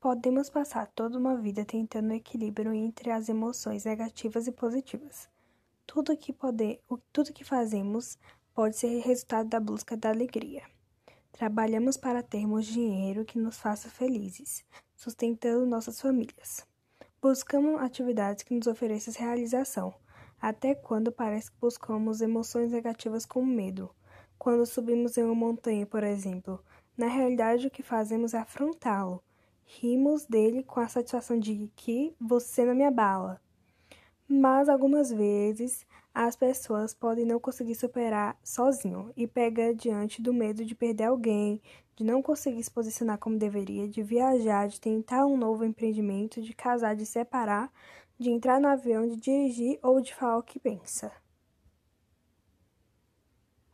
Podemos passar toda uma vida tentando equilíbrio entre as emoções negativas e positivas. Tudo que fazemos pode ser resultado da busca da alegria. Trabalhamos para termos dinheiro que nos faça felizes, sustentando nossas famílias. Buscamos atividades que nos ofereçam realização, até quando parece que buscamos emoções negativas como medo. Quando subimos em uma montanha, por exemplo, na realidade o que fazemos é afrontá-lo. Rimos dele com a satisfação de que você não me abala. Mas algumas vezes as pessoas podem não conseguir superar sozinho e pega diante do medo de perder alguém, de não conseguir se posicionar como deveria, de viajar, de tentar um novo empreendimento, de casar, de separar, de entrar no avião, de dirigir ou de falar o que pensa.